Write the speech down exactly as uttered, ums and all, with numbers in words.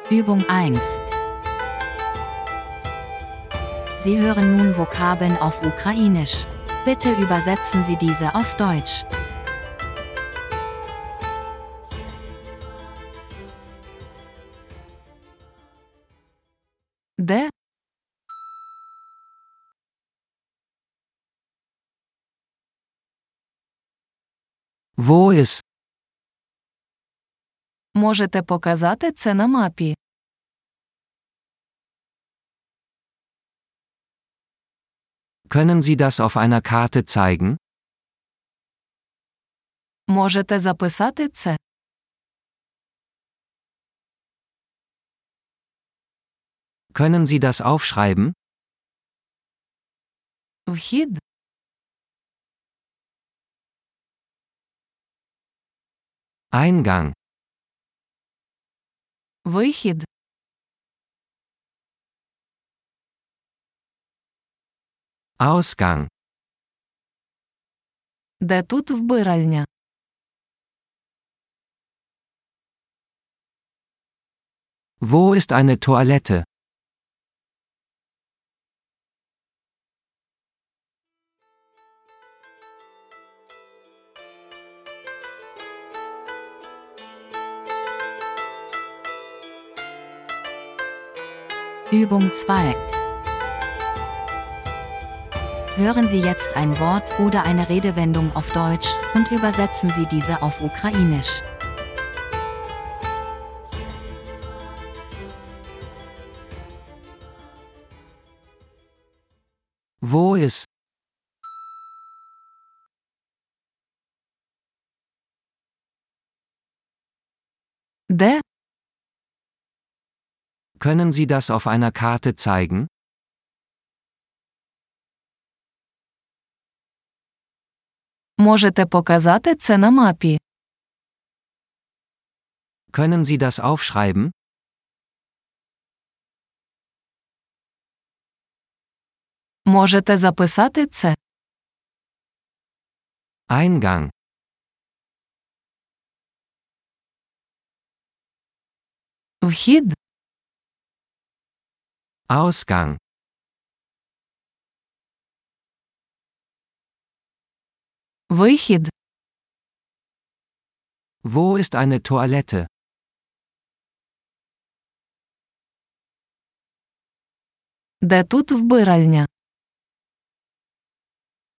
Übung eins. Sie hören nun Vokabeln auf Ukrainisch. Bitte übersetzen Sie diese auf Deutsch. Де? Wo ist? Можете показати це на мапі. Können Sie das auf einer Karte zeigen? Можете записати це? Können Sie das aufschreiben? Вхід. Eingang. Вихід. Ausgang. Де тут вбиральня? Wo ist eine Toilette? Übung zwei. Hören Sie jetzt ein Wort oder eine Redewendung auf Deutsch und übersetzen Sie diese auf Ukrainisch. Wo ist? Де? Können Sie das auf einer Karte zeigen? Можете показати це на мапі. Können Sie das aufschreiben? Можете записати це? Eingang. Вхід. Ausgang. Вихід. Wo ist eine Toilette? Де тут вбиральня?